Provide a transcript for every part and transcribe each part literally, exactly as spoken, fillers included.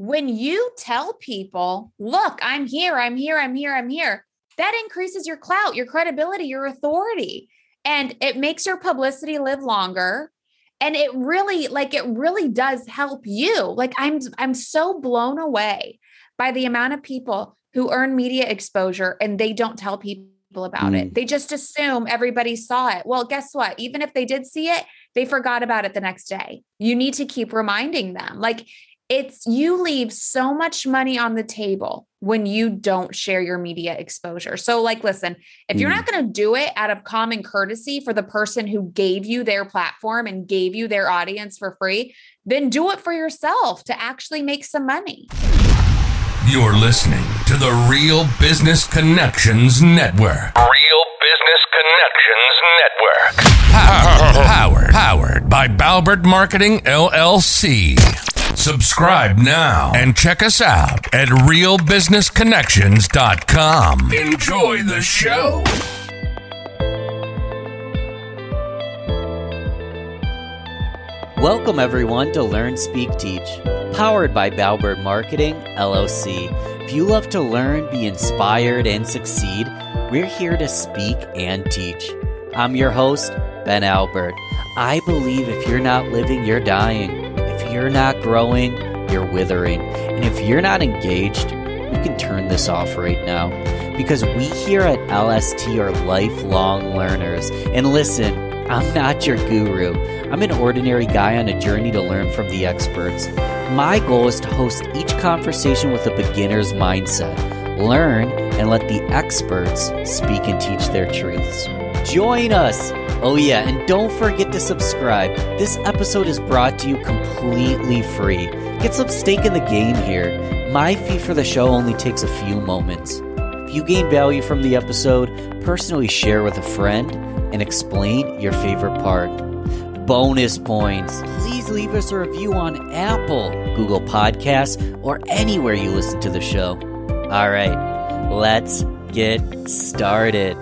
when you tell people, look, I'm here, I'm here, I'm here, I'm here, that increases your clout, your credibility, your authority. And it makes your publicity live longer. And it really, like, it really does help you. Like, I'm, I'm so blown away by the amount of people who earn media exposure and they don't tell people about mm. it. They just assume everybody saw it. Well, guess what? Even if they did see it, they forgot about it the next day. You need to keep reminding them. Like, it's, you leave so much money on the table when you don't share your media exposure. So like, listen, if you're mm. not going to do it out of common courtesy for the person who gave you their platform and gave you their audience for free, then do it for yourself to actually make some money. You're listening to the Real Business Connections Network. Real Business Connections Network. Powered, powered, powered by Balbert Marketing, L L C. Subscribe now and check us out at real business connections dot com. Enjoy the show. Welcome everyone to Learn, Speak, Teach, powered by Balbert Marketing, L L C. If you love to learn, be inspired, and succeed, we're here to speak and teach. I'm your host, Ben Albert. I believe if you're not living, you're dying. If you're not growing, you're withering. And if you're not engaged, you can turn this off right now. Because we here at L S T are lifelong learners. And listen, I'm not your guru. I'm an ordinary guy on a journey to learn from the experts. My goal is to host each conversation with a beginner's mindset. Learn and let the experts speak and teach their truths. Join us! Oh yeah, and don't forget to subscribe. This episode is brought to you completely free. Get some stake in the game here. My fee for the show only takes a few moments. If you gain value from the episode, personally share with a friend and explain your favorite part. Bonus points. Please leave us a review on Apple, Google Podcasts, or anywhere you listen to the show. All right, let's get started.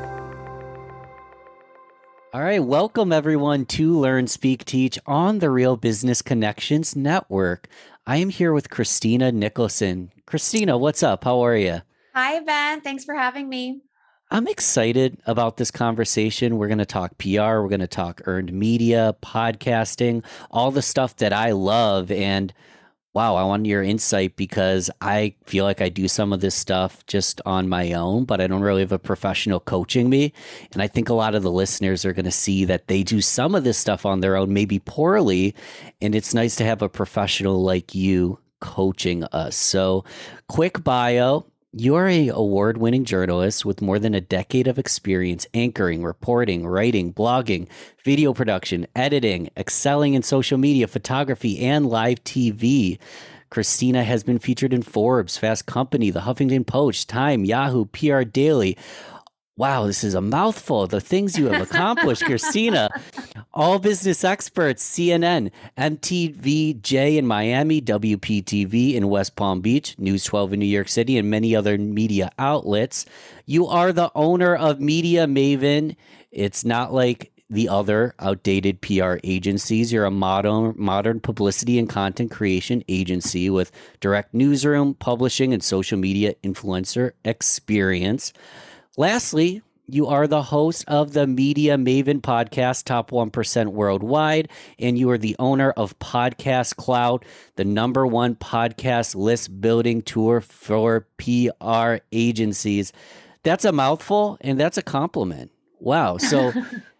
All right, welcome everyone to Learn, Speak, Teach on the Real Business Connections Network. I am here with Christina Nicholson. Christina, what's up? How are you? Hi, Ben. Thanks for having me. I'm excited about this conversation. We're going to talk P R. We're going to talk earned media, podcasting, all the stuff that I love. And wow, I want your insight because I feel like I do some of this stuff just on my own, but I don't really have a professional coaching me. And I think a lot of the listeners are going to see that they do some of this stuff on their own, maybe poorly. And it's nice to have a professional like you coaching us. So quick bio. You're a award-winning journalist with more than a decade of experience anchoring, reporting, writing, blogging, video production, editing, excelling in social media, photography, and live T V. Christina has been featured in Forbes, Fast Company, The Huffington Post, Time, Yahoo, P R Daily. Wow, this is a mouthful. The things you have accomplished, Christina. All Business Experts, C N N, M T V J in Miami, W P T V in West Palm Beach, News twelve in New York City, and many other media outlets. You are the owner of Media Maven. It's not like the other outdated P R agencies. You're a modern, modern publicity and content creation agency with direct newsroom, publishing, and social media influencer experience. Lastly, you are the host of the Media Maven podcast, Top one percent Worldwide, and you are the owner of Podcast Cloud, the number one podcast list building tour for P R agencies. That's a mouthful, and that's a compliment. Wow. So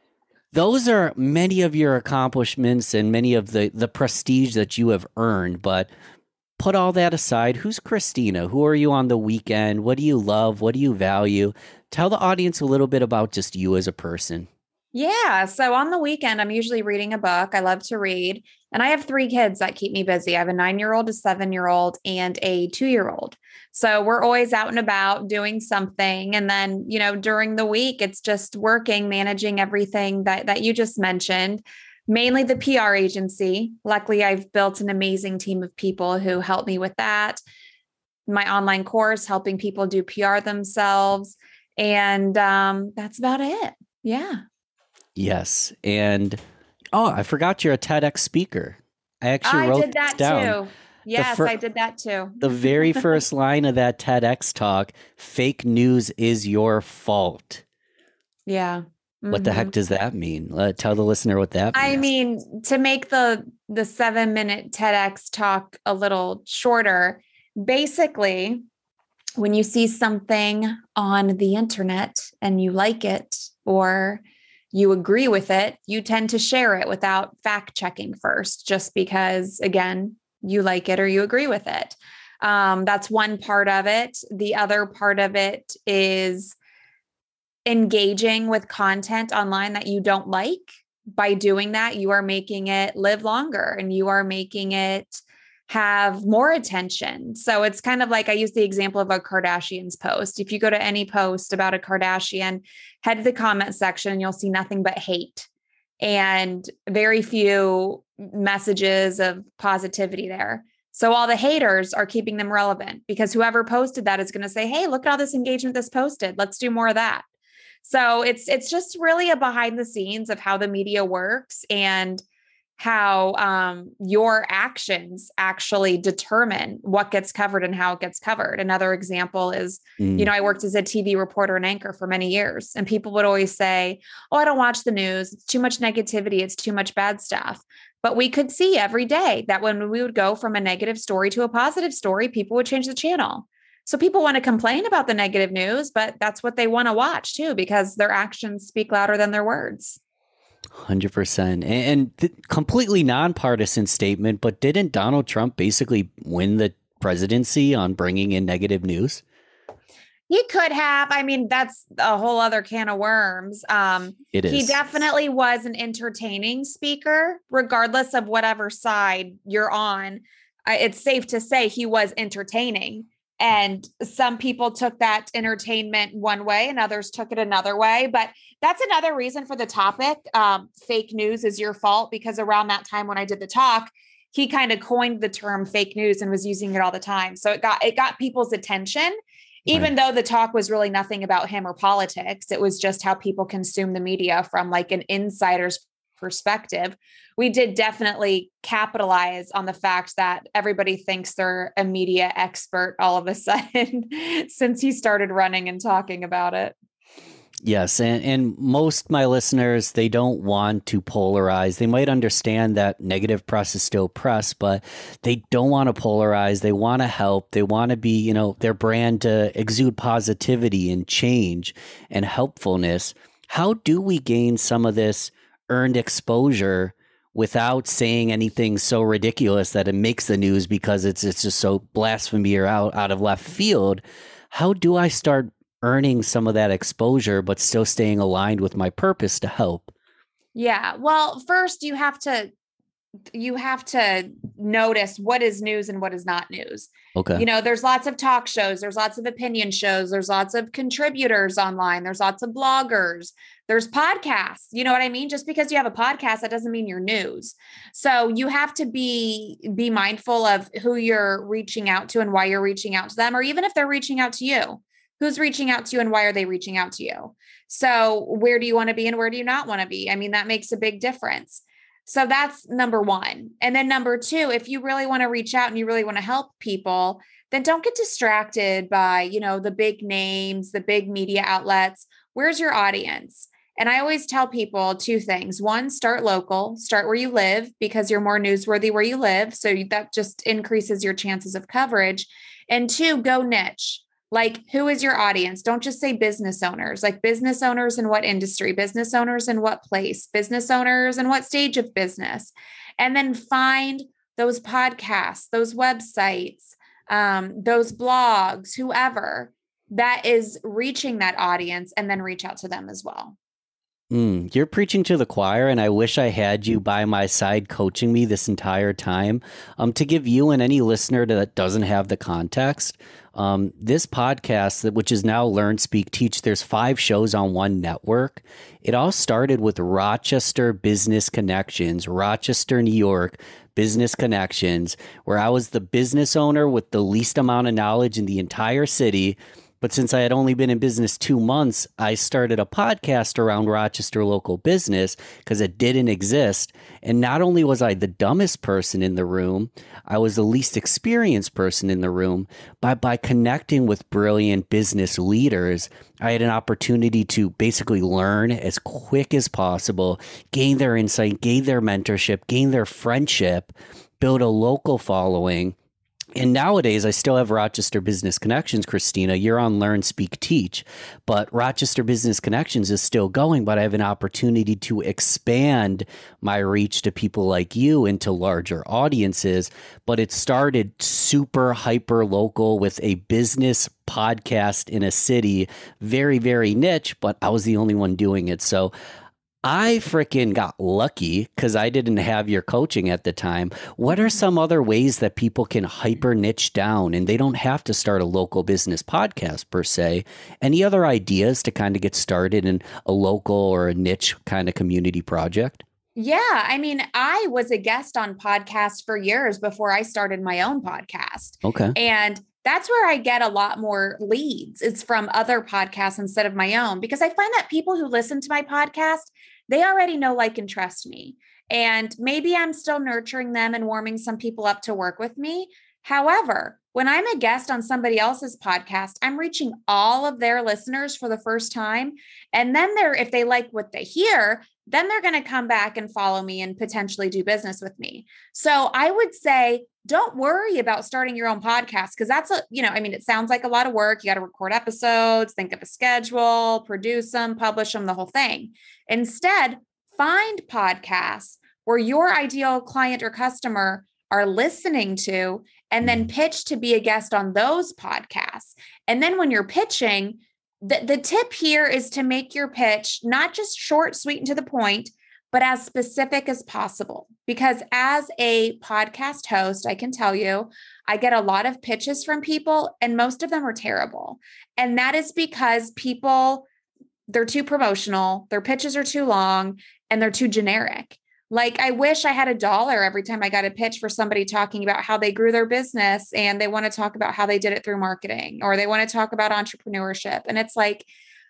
those are many of your accomplishments and many of the, the prestige that you have earned, but put all that aside. Who's Christina? Who are you on the weekend? What do you love? What do you value? Tell the audience a little bit about just you as a person. Yeah. So on the weekend, I'm usually reading a book. I love to read. And I have three kids that keep me busy. I have a nine-year-old, a seven-year-old, and a two-year-old. So we're always out and about doing something. And then, you know, during the week, it's just working, managing everything that, that you just mentioned. Mainly the P R agency. Luckily, I've built an amazing team of people who help me with that. My online course, helping people do P R themselves. And um, that's about it. Yeah. Yes. And, oh, I forgot you're a TEDx speaker. I actually I wrote did that down. too. Yes, fir- I did that too. The very first line of that TEDx talk, fake news is your fault. Yeah. Mm-hmm. What the heck does that mean? Uh, tell the listener what that means. I mean, to make the the seven minute TEDx talk a little shorter, basically, when you see something on the internet and you like it or you agree with it, you tend to share it without fact checking first, just because, again, you like it or you agree with it. Um, that's one part of it. The other part of it is engaging with content online that you don't like. By doing that, you are making it live longer and you are making it have more attention. So it's kind of like, I use the example of a Kardashians post. If you go to any post about a Kardashian, head to the comment section and you'll see nothing but hate and very few messages of positivity there. So all the haters are keeping them relevant because whoever posted that is going to say, hey, look at all this engagement this posted. Let's do more of that. So it's it's just really a behind the scenes of how the media works and how um, your actions actually determine what gets covered and how it gets covered. Another example is, mm. you know, I worked as a T V reporter and anchor for many years, and people would always say, oh, I don't watch the news. It's too much negativity. It's too much bad stuff. But we could see every day that when we would go from a negative story to a positive story, people would change the channel. So people want to complain about the negative news, but that's what they want to watch too, because their actions speak louder than their words. one hundred percent. And th- completely nonpartisan statement, but didn't Donald Trump basically win the presidency on bringing in negative news? He could have. I mean, that's a whole other can of worms. Um, it is. He definitely was an entertaining speaker, regardless of whatever side you're on. Uh, it's safe to say he was entertaining. And some people took that entertainment one way and others took it another way. But that's another reason for the topic. Um, fake news is your fault, because around that time when I did the talk, he kind of coined the term fake news and was using it all the time. So it got it got people's attention, even right. though the talk was really nothing about him or politics. It was just how people consume the media from like an insider's perspective. We did definitely capitalize on the fact that everybody thinks they're a media expert all of a sudden since he started running and talking about it. Yes. And, and most of my listeners, they don't want to polarize. They might understand that negative press is still press, but they don't want to polarize. They want to help. They want to be, you know, their brand to exude positivity and change and helpfulness. How do we gain some of this earned exposure without saying anything so ridiculous that it makes the news because it's it's just so blasphemy or out, out of left field? How do I start earning some of that exposure, but still staying aligned with my purpose to help? Yeah. Well, first you have to you have to notice what is news and what is not news. Okay. You know, there's lots of talk shows, there's lots of opinion shows, there's lots of contributors online, there's lots of bloggers, there's podcasts. You know what I mean? Just because you have a podcast, that doesn't mean you're news. So you have to be be mindful of who you're reaching out to and why you're reaching out to them, or even if they're reaching out to you. Who's reaching out to you and why are they reaching out to you? So where do you want to be and where do you not want to be? I mean, that makes a big difference. So that's number one. And then number two, if you really want to reach out and you really want to help people, then don't get distracted by, you know, the big names, the big media outlets. Where's your audience? And I always tell people two things. One, start local, start where you live, because you're more newsworthy where you live. So that just increases your chances of coverage. And two, go niche. Like, who is your audience? Don't just say business owners, like business owners in what industry, business owners in what place, business owners in what stage of business. And then find those podcasts, those websites, um, those blogs, whoever that is reaching that audience, and then reach out to them as well. Mm, you're preaching to the choir, and I wish I had you by my side coaching me this entire time. Um, to give you and any listener that doesn't have the context, um, this podcast, which is now Learn, Speak, Teach, there's five shows on one network. It all started with Rochester Business Connections, Rochester, New York, Business Connections, where I was the business owner with the least amount of knowledge in the entire city, But since I had only been in business two months, I started a podcast around Rochester local business because it didn't exist. And not only was I the dumbest person in the room, I was the least experienced person in the room. But by connecting with brilliant business leaders, I had an opportunity to basically learn as quick as possible, gain their insight, gain their mentorship, gain their friendship, build a local following. And nowadays, I still have Rochester Business Connections, Christina. You're on Learn, Speak, Teach. But Rochester Business Connections is still going, but I have an opportunity to expand my reach to people like you into larger audiences. But it started super hyper local with a business podcast in a city, very, very niche, but I was the only one doing it. So I freaking got lucky because I didn't have your coaching at the time. What are some other ways that people can hyper niche down and they don't have to start a local business podcast per se? Any other ideas to kind of get started in a local or a niche kind of community project? Yeah. I mean, I was a guest on podcasts for years before I started my own podcast. Okay. And that's where I get a lot more leads. It's from other podcasts instead of my own, because I find that people who listen to my podcast, they already know, like, and trust me. And maybe I'm still nurturing them and warming some people up to work with me. However, when I'm a guest on somebody else's podcast, I'm reaching all of their listeners for the first time. And then they're, if they like what they hear, then they're going to come back and follow me and potentially do business with me. So I would say, don't worry about starting your own podcast, because that's a, you know, I mean, it sounds like a lot of work. You got to record episodes, think of a schedule, produce them, publish them, the whole thing. Instead, find podcasts where your ideal client or customer are listening to, and then pitch to be a guest on those podcasts. And then when you're pitching, the, the tip here is to make your pitch not just short, sweet, and to the point, but as specific as possible. Because as a podcast host, I can tell you, I get a lot of pitches from people, and most of them are terrible. And that is because people, they're too promotional, their pitches are too long, and they're too generic. Like, I wish I had a dollar every time I got a pitch for somebody talking about how they grew their business and they want to talk about how they did it through marketing, or they want to talk about entrepreneurship. And it's like,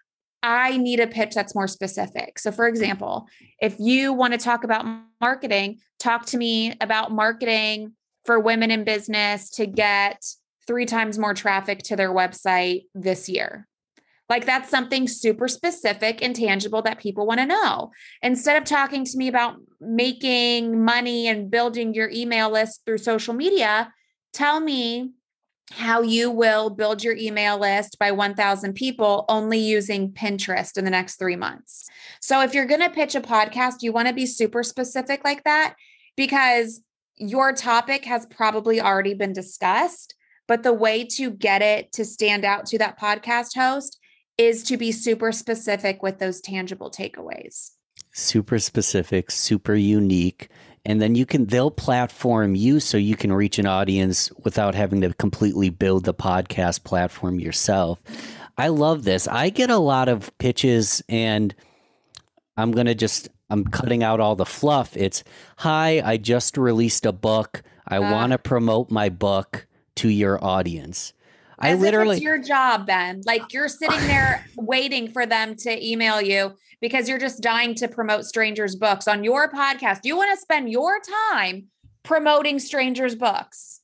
I need a pitch that's more specific. So for example, if you want to talk about marketing, talk to me about marketing for women in business to get three times more traffic to their website this year. Like, that's something super specific and tangible that people want to know. Instead of talking to me about making money and building your email list through social media, tell me how you will build your email list by one thousand people only using Pinterest in the next three months. So if you're going to pitch a podcast, you want to be super specific like that, because your topic has probably already been discussed, but the way to get it to stand out to that podcast host is to be super specific with those tangible takeaways. Super specific, super unique. And then you can, they'll platform you so you can reach an audience without having to completely build the podcast platform yourself. I love this. I get a lot of pitches, and I'm going to just, I'm cutting out all the fluff. It's, hi, I just released a book. I uh, want to promote my book to your audience. I As literally, if it's your job, Ben. Like, you're sitting there waiting for them to email you because you're just dying to promote strangers' books on your podcast. You want to spend your time promoting strangers' books.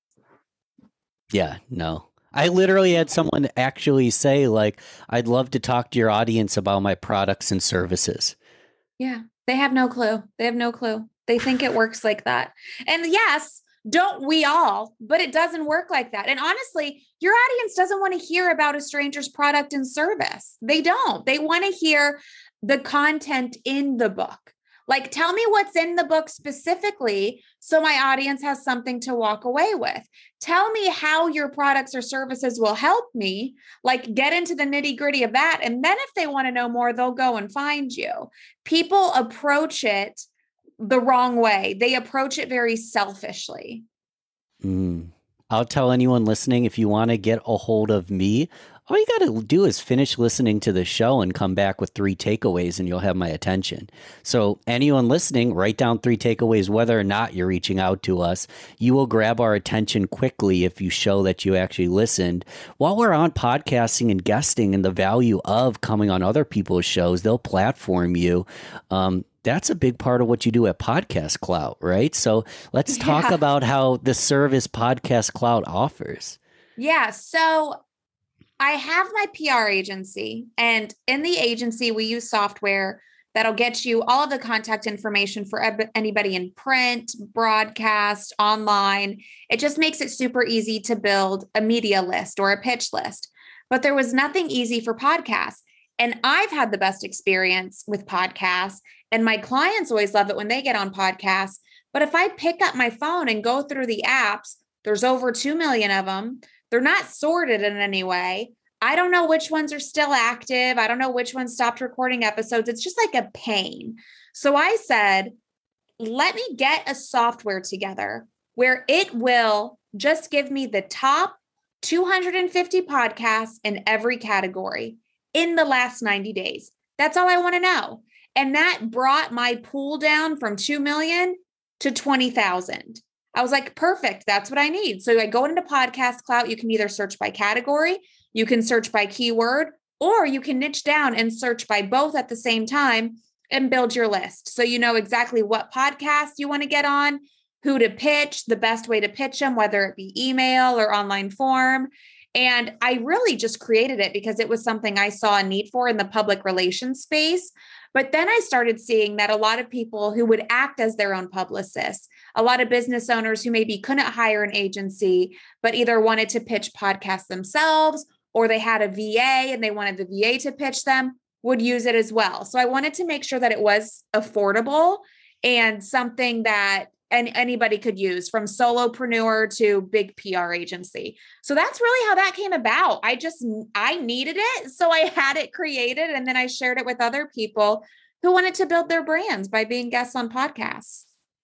Yeah, no. I literally had someone actually say, like, I'd love to talk to your audience about my products and services. Yeah, they have no clue. They have no clue. They think it works like that. And yes, don't we all, but it doesn't work like that. And honestly, your audience doesn't want to hear about a stranger's product and service. They don't. They want to hear the content in the book. Like, tell me what's in the book specifically so my audience has something to walk away with. Tell me how your products or services will help me, like, get into the nitty gritty of that. And then if they want to know more, they'll go and find you. People approach it the wrong way. They approach it very selfishly. Mm. I'll tell anyone listening, if you want to get a hold of me, All you got to do is finish listening to the show and come back with three takeaways and you'll have my attention. So anyone listening, write down three takeaways, whether or not you're reaching out to us. You will grab our attention quickly if you show that you actually listened. While we're on podcasting and guesting and the value of coming on other people's shows, they'll platform you. Um, That's a big part of what you do at Podcast Clout, right? So let's talk Yeah. about how the service Podcast Clout offers. Yeah. So I have my P R agency, and in the agency, we use software that'll get you all of the contact information for eb- anybody in print, broadcast, online. It just makes it super easy to build a media list or a pitch list. But there was nothing easy for podcasts. And I've had the best experience with podcasts, and my clients always love it when they get on podcasts. But if I pick up my phone and go through the apps, there's over two million of them. They're not sorted in any way. I don't know which ones are still active. I don't know which ones stopped recording episodes. It's just like a pain. So I said, let me get a software together where it will just give me the top two hundred fifty podcasts in every category in the last ninety days. That's all I want to know. And that brought my pool down from two million to twenty thousand. I was like, perfect. That's what I need. So I go into Podcast Clout. You can either search by category, you can search by keyword, or you can niche down and search by both at the same time and build your list. So you know exactly what podcast you want to get on, who to pitch, the best way to pitch them, whether it be email or online form. And I really just created it because it was something I saw a need for in the public relations space. But then I started seeing that a lot of people who would act as their own publicists, a lot of business owners who maybe couldn't hire an agency, but either wanted to pitch podcasts themselves, or they had a V A and they wanted the V A to pitch them, would use it as well. So I wanted to make sure that it was affordable and something that and anybody could use, from solopreneur to big P R agency. So that's really how that came about. I just, I needed it. So I had it created, and then I shared it with other people who wanted to build their brands by being guests on podcasts.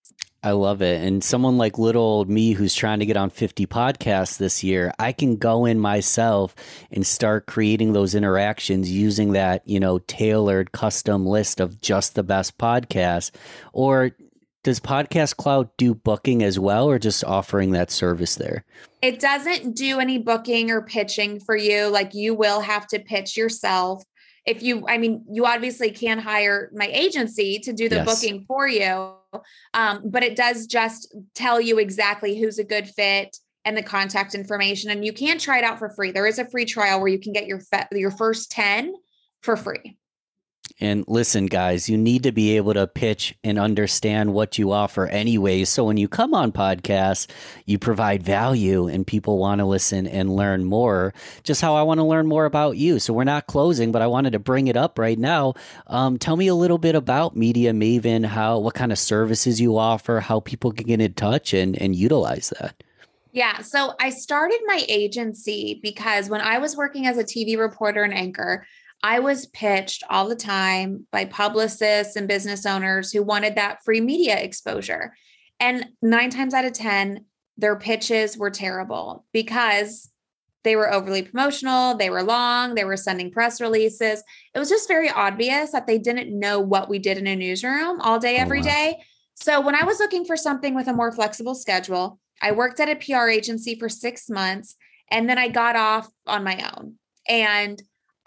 I love it. And someone like little old me who's trying to get on fifty podcasts this year, I can go in myself and start creating those interactions using that, you know, tailored custom list of just the best podcasts. Or does Podcast Clout do booking as well, or just offering that service there? It doesn't do any booking or pitching for you. Like, you will have to pitch yourself. If you, I mean, you obviously can hire my agency to do the Yes. booking for you. Um, but it does just tell you exactly who's a good fit and the contact information. And you can try it out for free. There is a free trial where you can get your fe- your first ten for free. And listen, guys, you need to be able to pitch and understand what you offer anyway. So when you come on podcasts, you provide value and people want to listen and learn more, just how I want to learn more about you. So we're not closing, but I wanted to bring it up right now. Um, tell me a little bit about Media Maven, how, what kind of services you offer, how people can get in touch and, and utilize that. Yeah. So I started my agency because when I was working as a T V reporter and anchor, I was pitched all the time by publicists and business owners who wanted that free media exposure. And nine times out of ten, their pitches were terrible because they were overly promotional, they were long, they were sending press releases. It was just very obvious that they didn't know what we did in a newsroom all day, every Oh, wow. day. So when I was looking for something with a more flexible schedule, I worked at a P R agency for six months, and then I got off on my own. And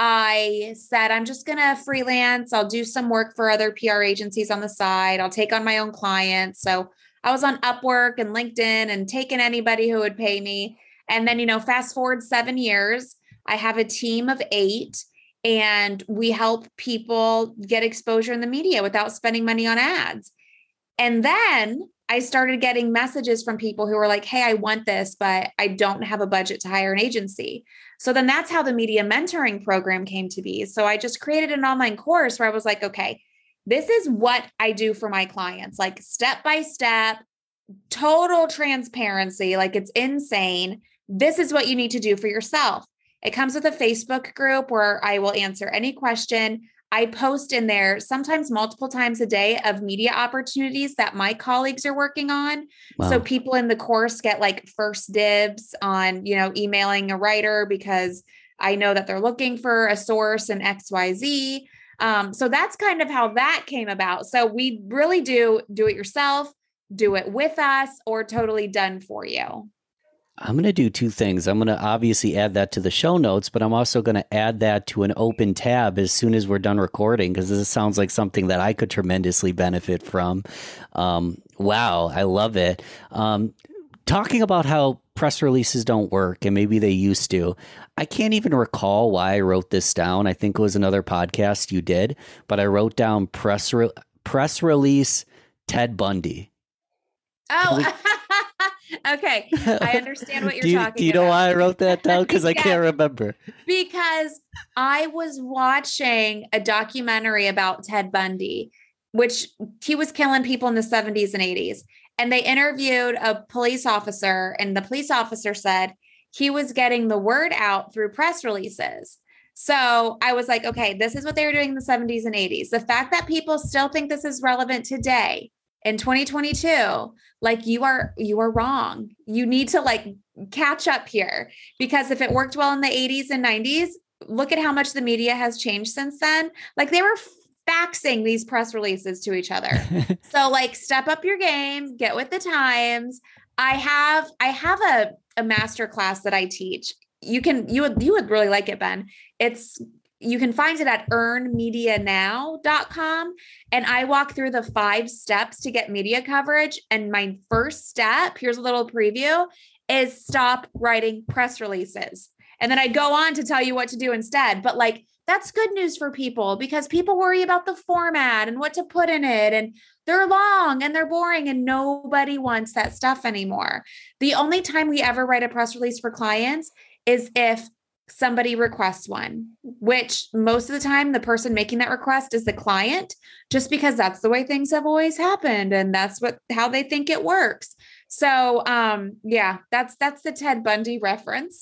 I said, I'm just going to freelance. I'll do some work for other P R agencies on the side. I'll take on my own clients. So I was on Upwork and LinkedIn and taking anybody who would pay me. And then, you know, fast forward seven years, I have a team of eight, and we help people get exposure in the media without spending money on ads. And then I started getting messages from people who were like, hey, I want this, but I don't have a budget to hire an agency. So then that's how the media mentoring program came to be. So I just created an online course where I was like, okay, this is what I do for my clients, like step by step, total transparency, like it's insane. This is what you need to do for yourself. It comes with a Facebook group where I will answer any question. I post in there sometimes multiple times a day of media opportunities that my colleagues are working on. Wow. So people in the course get like first dibs on, you know, emailing a writer because I know that they're looking for a source in X Y Z. Um, so that's kind of how that came about. So we really do do it yourself, do it with us, or totally done for you. I'm going to do two things. I'm going to obviously add that to the show notes, but I'm also going to add that to an open tab as soon as we're done recording, because this sounds like something that I could tremendously benefit from. Um, wow, I love it. Um, talking about how press releases don't work, and maybe they used to. I can't even recall why I wrote this down. I think it was another podcast you did, but I wrote down press re- press release Ted Bundy. Oh, we... okay. I understand what you're do you, talking about. Do you know about. why I wrote that down? Because yes, I can't remember. Because I was watching a documentary about Ted Bundy, which he was killing people in the seventies and eighties. And they interviewed a police officer, and the police officer said he was getting the word out through press releases. So I was like, okay, this is what they were doing in the seventies and eighties. The fact that people still think this is relevant today in twenty twenty-two, like you are, you are wrong. You need to like catch up here, because if it worked well in the eighties and nineties, look at how much the media has changed since then. Like they were faxing these press releases to each other. So like step up your game, get with the times. I have, I have a, a master class that I teach. You can, you would, you would really like it, Ben. It's, you can find it at earn media now dot com. And I walk through the five steps to get media coverage. And my first step, here's a little preview, is stop writing press releases. And then I go on to tell you what to do instead. But like, that's good news for people, because people worry about the format and what to put in it. And they're long and they're boring, and nobody wants that stuff anymore. The only time we ever write a press release for clients is if somebody requests one, which most of the time the person making that request is the client, just because that's the way things have always happened. And that's what, how they think it works. So, um, yeah, that's, that's the Ted Bundy reference.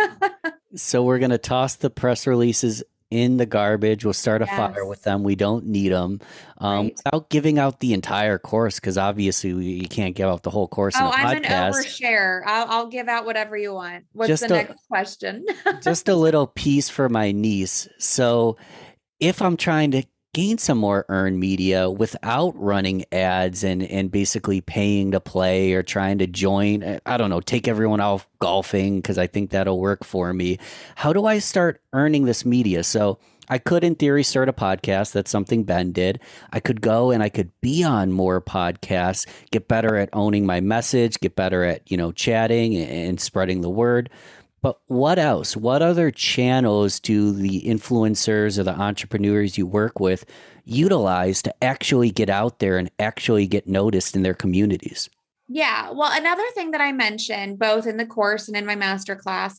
So we're going to toss the press releases in the garbage. We'll start a yes. fire with them. We don't need them um, right. without giving out the entire course, because obviously we, you can't give out the whole course. Oh, in a I'm podcast. an overshare. I'll, I'll give out whatever you want. What's just the a, next question? Just a little piece for my niece. So if I'm trying to gain some more earned media without running ads and, and basically paying to play or trying to join, I don't know, take everyone out golfing, because I think that'll work for me. How do I start earning this media? So I could, in theory, start a podcast. That's something Ben did. I could go and I could be on more podcasts, get better at owning my message, get better at, you know, chatting and spreading the word. But what else? What other channels do the influencers or the entrepreneurs you work with utilize to actually get out there and actually get noticed in their communities? Yeah. Well, another thing that I mentioned both in the course and in my masterclass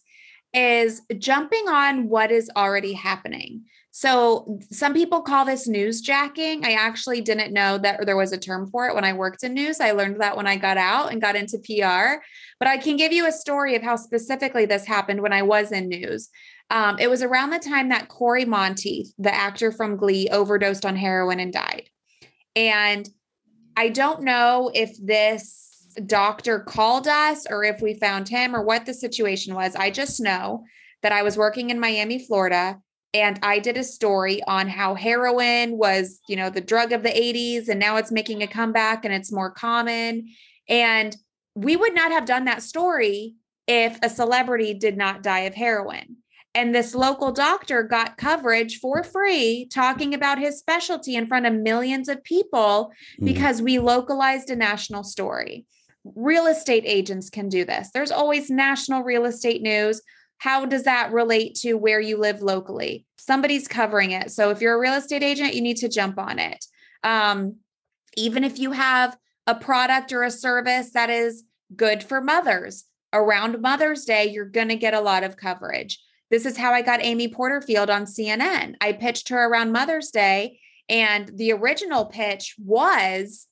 is jumping on what is already happening. So some people call this newsjacking. I actually didn't know that there was a term for it when I worked in news. I learned that when I got out and got into P R, but I can give you a story of how specifically this happened when I was in news. Um, it was around the time that Corey Monteith, the actor from Glee, overdosed on heroin and died. And I don't know if this doctor called us or if we found him or what the situation was. I just know that I was working in Miami, Florida, and I did a story on how heroin was, you know, the drug of the eighties, and now it's making a comeback and it's more common. And we would not have done that story if a celebrity did not die of heroin. And this local doctor got coverage for free talking about his specialty in front of millions of people because mm. we localized a national story. Real estate agents can do this. There's always national real estate news. How does that relate to where you live locally? Somebody's covering it. So if you're a real estate agent, you need to jump on it. Um, even if you have a product or a service that is good for mothers, around Mother's Day, you're going to get a lot of coverage. This is how I got Amy Porterfield on C N N. I pitched her around Mother's Day, and the original pitch was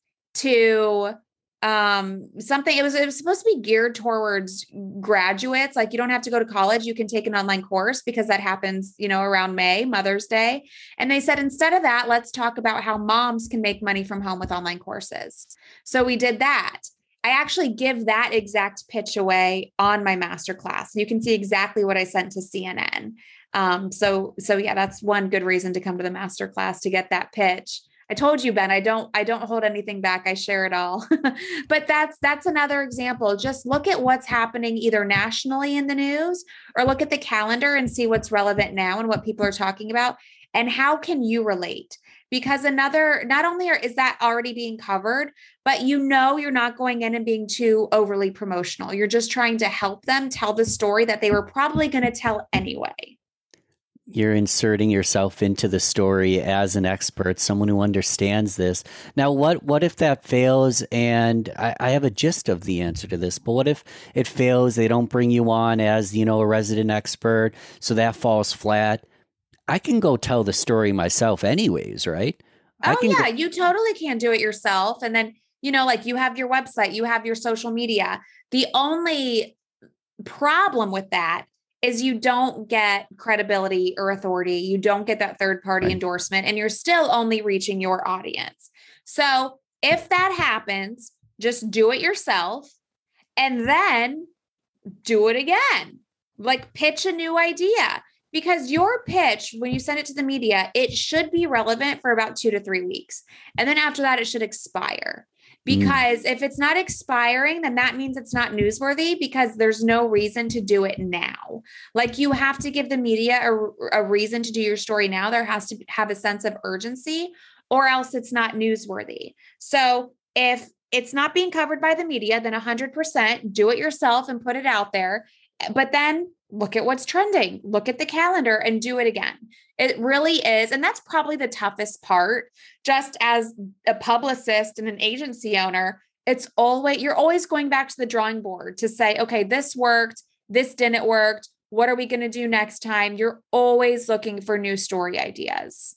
to um, something, it was, it was supposed to be geared towards graduates. Like you don't have to go to college. You can take an online course because that happens, you know, around May, Mother's Day. And they said, instead of that, let's talk about how moms can make money from home with online courses. So we did that. I I actually give that exact pitch away on my masterclass. You can see exactly what I sent to C N N. Um, so, so yeah, that's one good reason to come to the masterclass, to get that pitch. I told you, Ben, I don't, I don't hold anything back. I share it all. But that's, that's another example. Just look at what's happening either nationally in the news, or look at the calendar and see what's relevant now and what people are talking about, and how can you relate? Because another, not only are, is that already being covered, but you know, you're not going in and being too overly promotional. You're just trying to help them tell the story that they were probably going to tell anyway. You're inserting yourself into the story as an expert, someone who understands this. Now, what what if that fails? And I, I have a gist of the answer to this, but what if it fails? They don't bring you on as, you know, a resident expert, so that falls flat. I can go tell the story myself anyways, right? Oh, I can yeah, go- you totally can do it yourself. And then, you know, like you have your website, you have your social media. The only problem with that is you don't get credibility or authority. You don't get that third party Right. endorsement, and you're still only reaching your audience. So if that happens, just do it yourself and then do it again. Like pitch a new idea, because your pitch, when you send it to the media, it should be relevant for about two to three weeks. And then after that, it should expire. Because mm. if it's not expiring, then that means it's not newsworthy, because there's no reason to do it now. Like you have to give the media a, a reason to do your story now. There has to have a sense of urgency, or else it's not newsworthy. So if it's not being covered by the media, then one hundred percent do it yourself and put it out there. But then look at what's trending, look at the calendar and do it again. It really is. And that's probably the toughest part. Just as a publicist and an agency owner, it's always, you're always going back to the drawing board to say, okay, this worked, this didn't work. What are we going to do next time? You're always looking for new story ideas.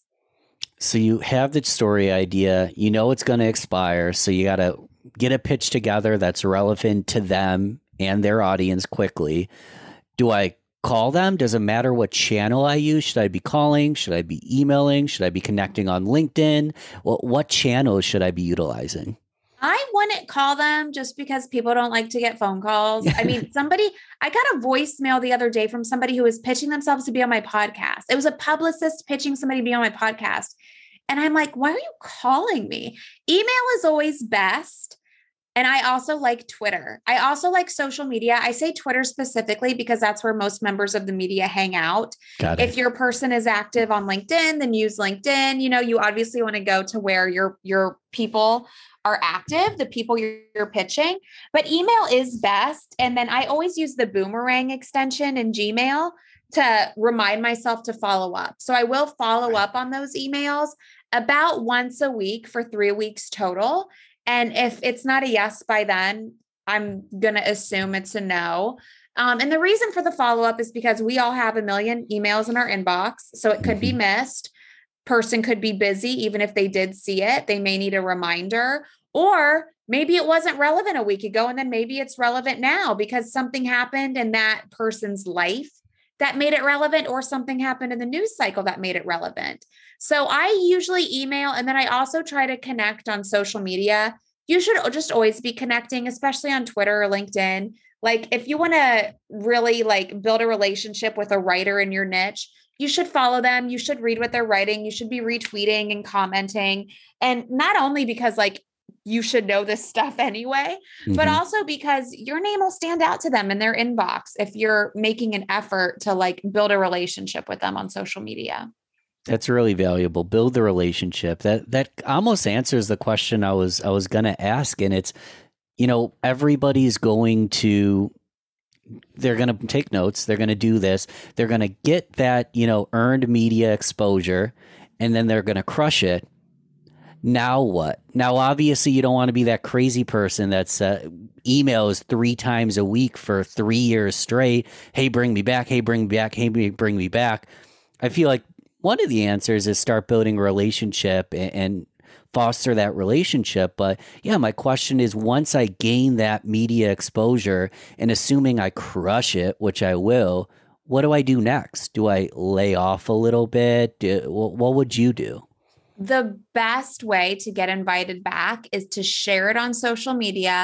So you have the story idea, you know, it's going to expire. So you got to get a pitch together that's relevant to them and their audience quickly. Do I call them? Does it matter what channel I use? Should I be calling? Should I be emailing? Should I be connecting on LinkedIn? Well, what channels should I be utilizing? I wouldn't call them, just because people don't like to get phone calls. I mean, somebody, I got a voicemail the other day from somebody who was pitching themselves to be on my podcast. It was a publicist pitching somebody to be on my podcast. And I'm like, why are you calling me? Email is always best. And I also like Twitter. I also like social media. I say Twitter specifically because that's where most members of the media hang out. Got it. If your person is active on LinkedIn, then use LinkedIn. You know, you obviously want to go to where your, your people are active, the people you're, you're pitching, but email is best. And then I always use the Boomerang extension in Gmail to remind myself to follow up. So I will follow up on those emails about once a week for three weeks total. And if it's not a yes by then, I'm going to assume it's a no. Um, and the reason for the follow-up is because we all have a million emails in our inbox. So it could be missed. Person could be busy. Even if they did see it, they may need a reminder, or maybe it wasn't relevant a week ago. And then maybe it's relevant now because something happened in that person's life that made it relevant, or something happened in the news cycle that made it relevant. So I usually email, and then I also try to connect on social media. You should just always be connecting, especially on Twitter or LinkedIn. Like if you want to really like build a relationship with a writer in your niche, you should follow them. You should read what they're writing. You should be retweeting and commenting. And not only because like you should know this stuff anyway, mm-hmm. but also because your name will stand out to them in their inbox if you're making an effort to like build a relationship with them on social media. That's really valuable. Build the relationship. That that almost answers the question I was I was going to ask. And it's, you know, everybody's going to, they're going to take notes. They're going to do this. They're going to get that, you know, earned media exposure, and then they're going to crush it. Now what? Now, obviously, you don't want to be that crazy person that's uh, emails three times a week for three years straight. Hey, bring me back. Hey, bring me back. Hey, bring me back. I feel like one of the answers is start building a relationship and, and foster that relationship. But yeah, my question is, once I gain that media exposure, and assuming I crush it, which I will, what do I do next? Do I lay off a little bit? Do, what would you do? The best way to get invited back is to share it on social media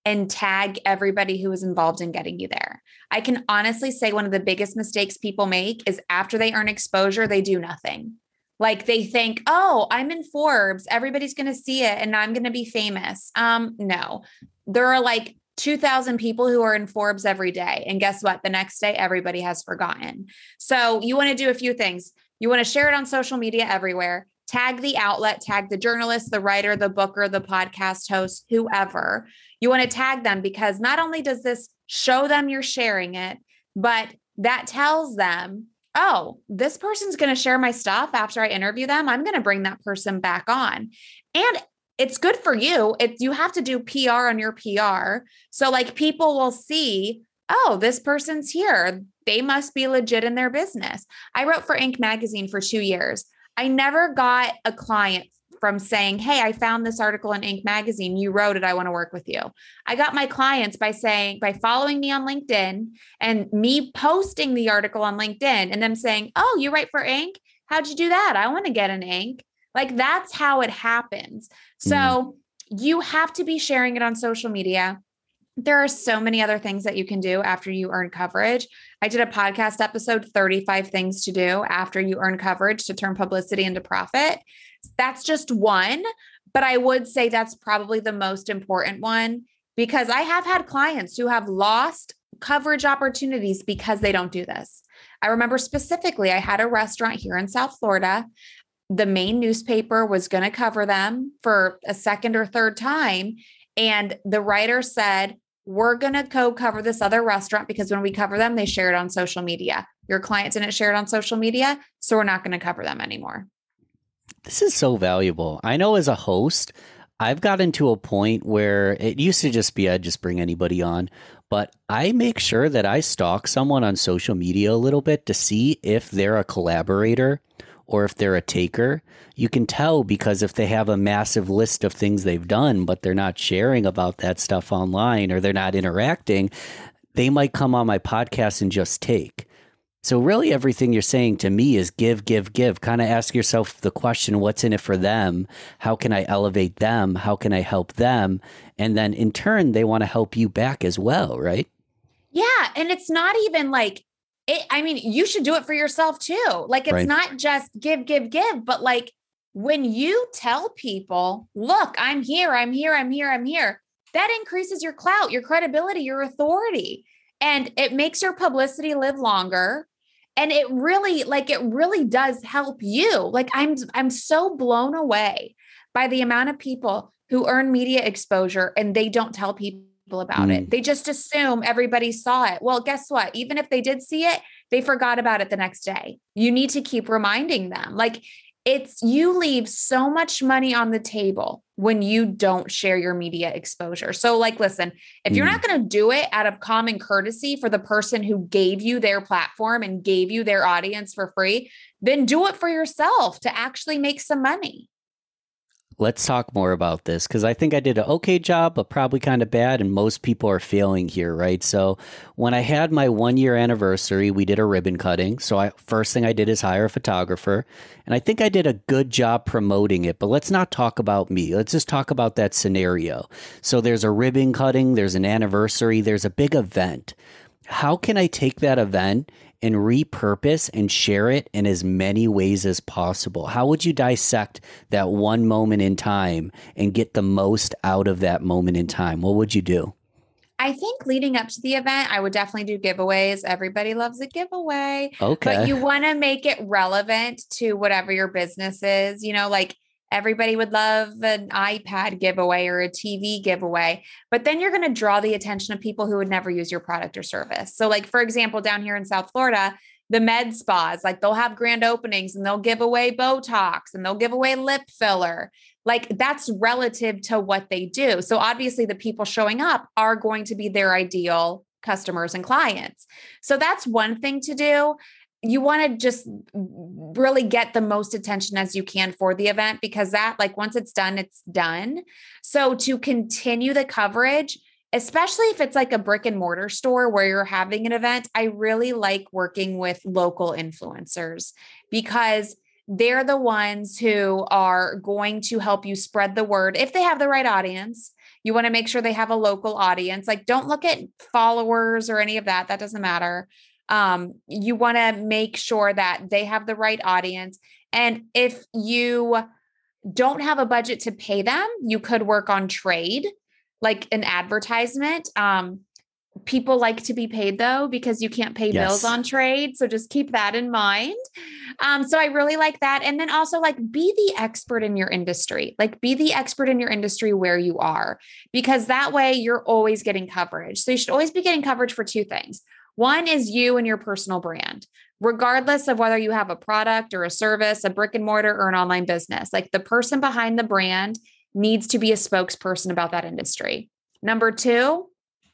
and tag everybody who was involved in getting you there. I can honestly say one of the biggest mistakes people make is after they earn exposure, they do nothing. Like they think, oh, I'm in Forbes, everybody's going to see it and I'm going to be famous. Um, no, there are like two thousand people who are in Forbes every day. And guess what? The next day, everybody has forgotten. So you want to do a few things. You want to share it on social media everywhere. Tag the outlet, tag the journalist, the writer, the booker, the podcast host, whoever. You want to tag them because not only does this show them you're sharing it, but that tells them, oh, this person's going to share my stuff after I interview them. I'm going to bring that person back on. And it's good for you. It, you have to do P R on your P R. So like people will see, oh, this person's here. They must be legit in their business. I wrote for Inc magazine for two years. I never got a client from saying, hey, I found this article in Inc magazine. You wrote it. I want to work with you. I got my clients by saying, by following me on LinkedIn and me posting the article on LinkedIn and them saying, oh, you write for Inc? How'd you do that? I want to get an Inc. Like that's how it happens. So mm. you have to be sharing it on social media. There are so many other things that you can do after you earn coverage. I did a podcast episode, thirty-five things to do after you earn coverage to turn publicity into profit. That's just one, but I would say that's probably the most important one because I have had clients who have lost coverage opportunities because they don't do this. I remember specifically, I had a restaurant here in South Florida. The main newspaper was going to cover them for a second or third time. And the writer said, we're going to go cover this other restaurant because when we cover them, they share it on social media. Your client didn't share it on social media, so we're not going to cover them anymore. This is so valuable. I know as a host, I've gotten to a point where it used to just be I'd just bring anybody on, but I make sure that I stalk someone on social media a little bit to see if they're a collaborator or if they're a taker. You can tell because if they have a massive list of things they've done, but they're not sharing about that stuff online or they're not interacting, they might come on my podcast and just take. So really everything you're saying to me is give, give, give. Kind of ask yourself the question, what's in it for them? How can I elevate them? How can I help them? And then in turn, they want to help you back as well, right? Yeah. And it's not even like, it, I mean, you should do it for yourself too. Like, it's right. not just give, give, give, but like when you tell people, look, I'm here, I'm here, I'm here, I'm here, that increases your clout, your credibility, your authority, and it makes your publicity live longer. And it really, like, it really does help you. Like, I'm, I'm so blown away by the amount of people who earn media exposure and they don't tell people about mm. it. They just assume everybody saw it. Well, guess what? Even if they did see it, they forgot about it the next day. You need to keep reminding them. Like, it's, you leave so much money on the table when you don't share your media exposure. So like, listen, if you're mm. not going to do it out of common courtesy for the person who gave you their platform and gave you their audience for free, then do it for yourself to actually make some money. Let's talk more about this because I think I did an okay job, but probably kind of bad. And most people are failing here, right? So when I had my one year anniversary, we did a ribbon cutting. So I first thing I did is hire a photographer. And I think I did a good job promoting it. But let's not talk about me. Let's just talk about that scenario. So there's a ribbon cutting. There's an anniversary. There's a big event. How can I take that event and repurpose and share it in as many ways as possible? How would you dissect that one moment in time and get the most out of that moment in time? What would you do? I think leading up to the event, I would definitely do giveaways. Everybody loves a giveaway. Okay. But you want to make it relevant to whatever your business is. You know, like everybody would love an iPad giveaway or a T V giveaway, but then you're going to draw the attention of people who would never use your product or service. So like, for example, down here in South Florida, the med spas, like they'll have grand openings and they'll give away Botox and they'll give away lip filler. Like that's relative to what they do. So obviously the people showing up are going to be their ideal customers and clients. So that's one thing to do. You want to just really get the most attention as you can for the event, because that, like, once it's done, it's done. So to continue the coverage, especially if it's like a brick and mortar store where you're having an event, I really like working with local influencers because they're the ones who are going to help you spread the word if they have the right audience. You want to make sure they have a local audience. Like, don't look at followers or any of that. That doesn't matter. Um, you want to make sure that they have the right audience. And if you don't have a budget to pay them, you could work on trade, like an advertisement. Um, people like to be paid though, because you can't pay Yes. bills on trade. So just keep that in mind. Um, so I really like that. And then also like be the expert in your industry, like be the expert in your industry where you are, because that way you're always getting coverage. So you should always be getting coverage for two things. One is you and your personal brand, regardless of whether you have a product or a service, a brick and mortar or an online business. Like the person behind the brand needs to be a spokesperson about that industry. Number two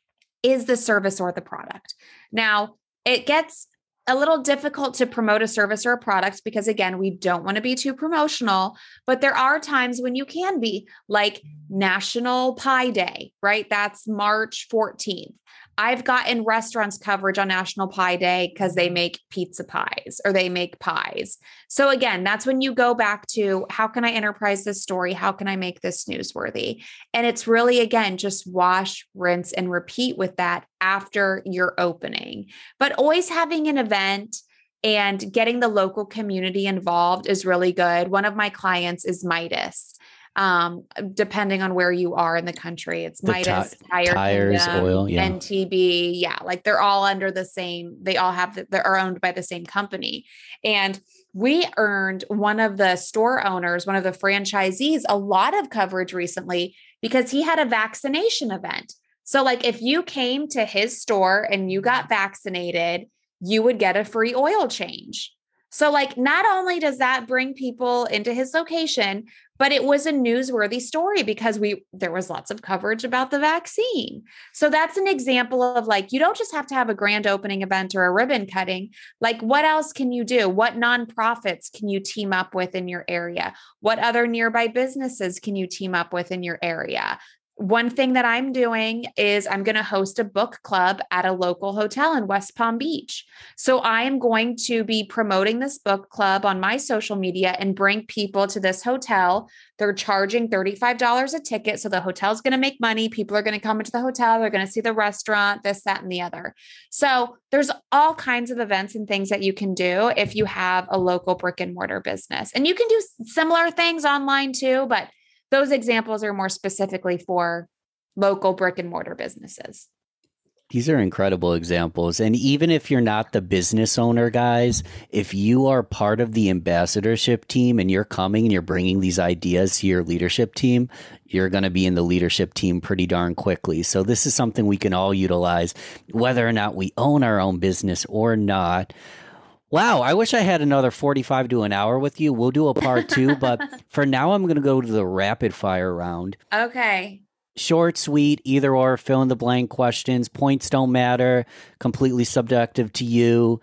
is the service or the product. Now, it gets a little difficult to promote a service or a product because, again, we don't want to be too promotional, but there are times when you can be, like National Pie Day, right? That's March fourteenth. I've gotten restaurants coverage on National Pie Day because they make pizza pies or they make pies. So again, that's when you go back to how can I enterprise this story? How can I make this newsworthy? And it's really, again, just wash, rinse, and repeat with that after your opening. But always having an event and getting the local community involved is really good. One of my clients is Midas. Um, depending on where you are in the country, it's The Midas, ti- Tire tires, Kingdom, oil, yeah. N T B. Yeah. Like they're all under the same, they all have, the, they're owned by the same company. And we earned one of the store owners, one of the franchisees, a lot of coverage recently because he had a vaccination event. So like if you came to his store and you got vaccinated, you would get a free oil change. So like, not only does that bring people into his location, but it was a newsworthy story because we, there was lots of coverage about the vaccine. So that's an example of like, you don't just have to have a grand opening event or a ribbon cutting. Like what else can you do? What nonprofits can you team up with in your area? What other nearby businesses can you team up with in your area? One thing that I'm doing is I'm going to host a book club at a local hotel in West Palm Beach. So I am going to be promoting this book club on my social media and bring people to this hotel. They're charging thirty-five dollars a ticket. So the hotel's going to make money. People are going to come into the hotel. They're going to see the restaurant, this, that, and the other. So there's all kinds of events and things that you can do if you have a local brick and mortar business. And you can do similar things online too, but those examples are more specifically for local brick and mortar businesses. These are incredible examples. And even if you're not the business owner, guys, if you are part of the ambassadorship team and you're coming and you're bringing these ideas to your leadership team, you're going to be in the leadership team pretty darn quickly. So this is something we can all utilize, whether or not we own our own business or not. Wow, I wish I had another forty-five to an hour with you. We'll do a part two, but for now, I'm going to go to the rapid fire round. Okay. Short, sweet, either or, fill in the blank questions. Points don't matter. Completely subjective to you.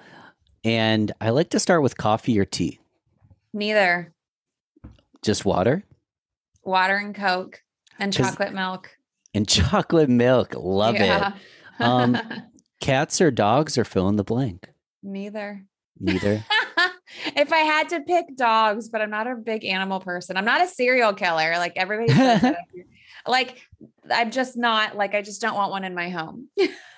And I like to start with coffee or tea. Neither. Just water? Water and Coke and 'Cause- chocolate milk. And chocolate milk. Love Yeah. it. Um, cats or dogs or fill in the blank? Neither. Neither. If I had to pick dogs, but I'm not a big animal person. I'm not a serial killer. Like everybody says that. Like I'm just not like, I just don't want one in my home.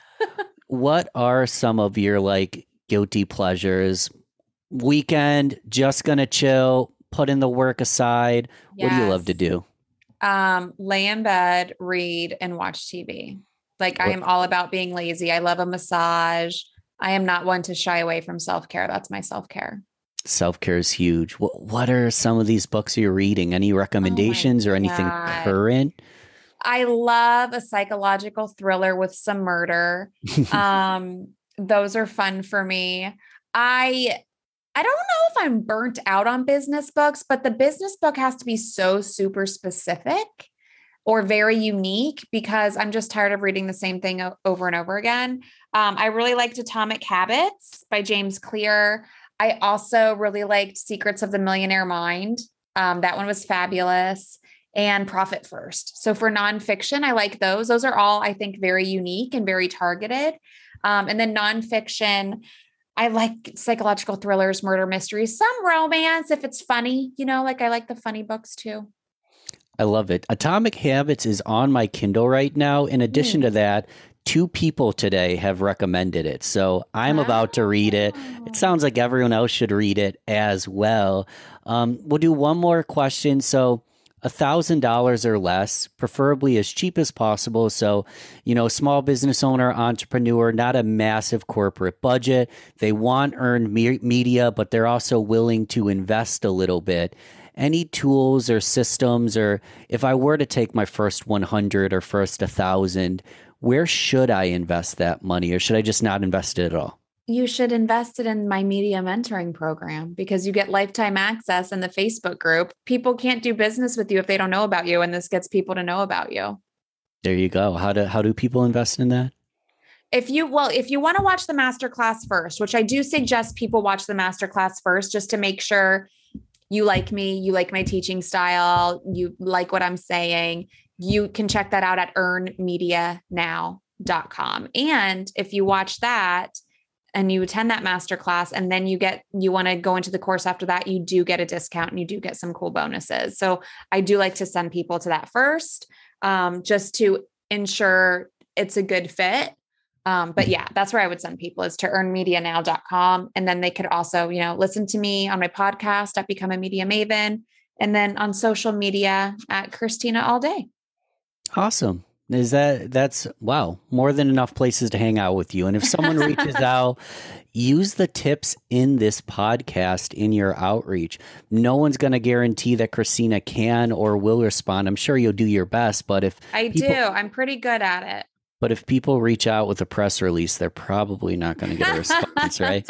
What are some of your like guilty pleasures? Weekend, just gonna chill, put in the work aside. What do you love to Yes. do? Um, lay in bed, read, and watch T V. Like I What- am all about being lazy. I love a massage. I am not one to shy away from self-care. That's my self-care. Self-care is huge. What, what are some of these books you're reading? Any recommendations or anything God. current? I love a psychological thriller with some murder. Um, those are fun for me. I I don't know if I'm burnt out on business books, but the business book has to be so super specific or very unique because I'm just tired of reading the same thing o- over and over again. Um, I really liked Atomic Habits by James Clear. I also really liked Secrets of the Millionaire Mind. Um, that one was fabulous. And Profit First. So for nonfiction, I like those. Those are all, I think, very unique and very targeted. Um, and then nonfiction, I like psychological thrillers, murder mysteries, some romance if it's funny, you know, like I like the funny books too. I love it. Atomic Habits is on my Kindle right now. In addition mm. to that, two people today have recommended it. So I'm wow. about to read it. It sounds like everyone else should read it as well. Um, we'll do one more question. So one thousand dollars or less, preferably as cheap as possible. So, you know, small business owner, entrepreneur, not a massive corporate budget. They want earned me- media, but they're also willing to invest a little bit. Any tools or systems, or if I were to take my first one hundred or first one thousand, where should I invest that money, or should I just not invest it at all? You should invest it in my media mentoring program because you get lifetime access in the Facebook group. People can't do business with you if they don't know about you, and this gets people to know about you. There you go. How do how do people invest in that? If you, well, if you want to watch the masterclass first, which I do suggest people watch the masterclass first, just to make sure you like me, you like my teaching style, you like what I'm saying, you can check that out at earn media now dot com. And if you watch that and you attend that masterclass and then you get, you want to go into the course after that, you do get a discount and you do get some cool bonuses. So I do like to send people to that first, um, just to ensure it's a good fit. Um, but yeah, that's where I would send people is to earn media now dot com. And then they could also, you know, listen to me on my podcast at Become a Media Maven, and then on social media at Christina All Day. Awesome. Is that, that's, wow, more than enough places to hang out with you. And if someone reaches out, use the tips in this podcast in your outreach. No one's going to guarantee that Christina can or will respond. I'm sure you'll do your best, but if I people, do, I'm pretty good at it. But if people reach out with a press release, they're probably not going to get a response, right?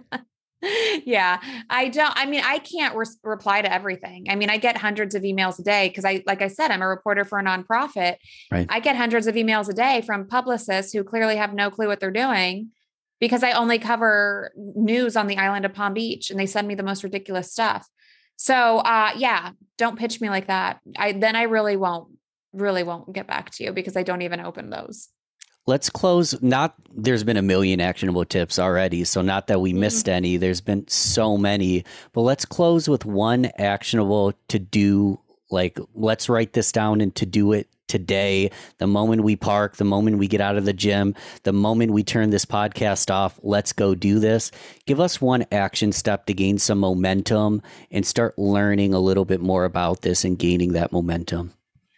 Yeah, I don't, I mean, I can't re- reply to everything. I mean, I get hundreds of emails a day because I, like I said, I'm a reporter for a nonprofit. Right. I get hundreds of emails a day from publicists who clearly have no clue what they're doing because I only cover news on the island of Palm Beach and they send me the most ridiculous stuff. So, uh, yeah, don't pitch me like that. I, then I really won't, really won't get back to you because I don't even open those. Let's close. Not there's been a million actionable tips already, so not that we missed mm-hmm. any. There's been so many, but let's close with one actionable to do. Like, let's write this down and to do it today. The moment we park, the moment we get out of the gym, the moment we turn this podcast off, let's go do this. Give us one action step to gain some momentum and start learning a little bit more about this and gaining that momentum.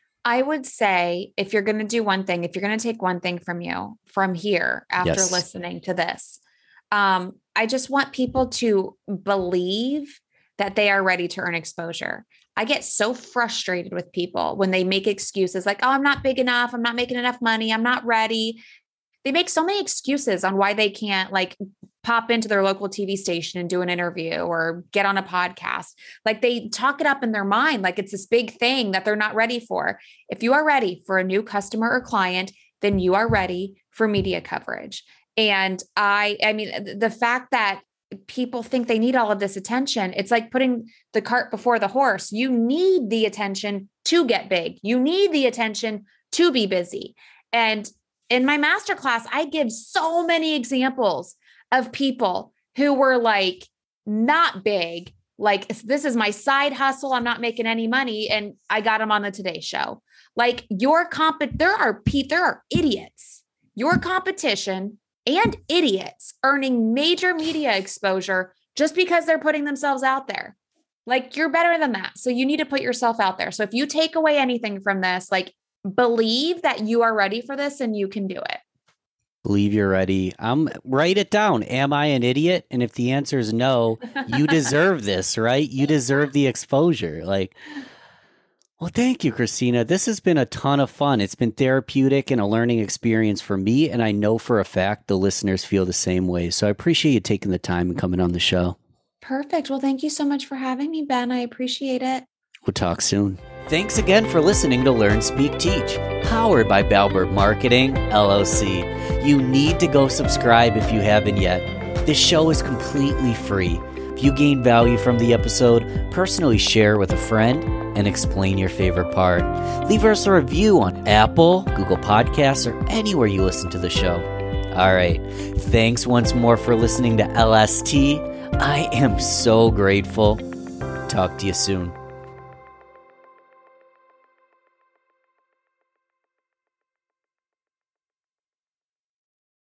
I would say if you're going to do one thing, if you're going to take one thing from you from here after yes. listening to this, um, I just want people to believe that they are ready to earn exposure. I get so frustrated with people when they make excuses like, oh, I'm not big enough. I'm not making enough money. I'm not ready. They make so many excuses on why they can't like pop into their local T V station and do an interview or get on a podcast. Like they talk it up in their mind like it's this big thing that they're not ready for. If you are ready for a new customer or client, then you are ready for media coverage. And I, I mean, the fact that people think they need all of this attention, it's like putting the cart before the horse. You need the attention to get big. You need the attention to be busy. And in my masterclass, I give so many examples of people who were like not big, like this is my side hustle. I'm not making any money. And I got them on the Today Show. Like your comp, there are Pete, there are idiots, your competition and idiots earning major media exposure just because they're putting themselves out there. Like you're better than that. So you need to put yourself out there. So if you take away anything from this, like believe that you are ready for this and you can do it. Believe you're ready. Um, write it down. Am I an idiot? And if the answer is no, you deserve this, right? You deserve the exposure. Like, well, thank you, Christina. This has been a ton of fun. It's been therapeutic and a learning experience for me. And I know for a fact the listeners feel the same way. So I appreciate you taking the time and coming on the show. Perfect. Well, thank you so much for having me, Ben. I appreciate it. We'll talk soon. Thanks again for listening to Learn, Speak, Teach, powered by Balbert Marketing, L L C. You need to go subscribe if you haven't yet. This show is completely free. If you gain value from the episode, personally share with a friend and explain your favorite part. Leave us a review on Apple, Google Podcasts, or anywhere you listen to the show. All right. Thanks once more for listening to L S T. I am so grateful. Talk to you soon.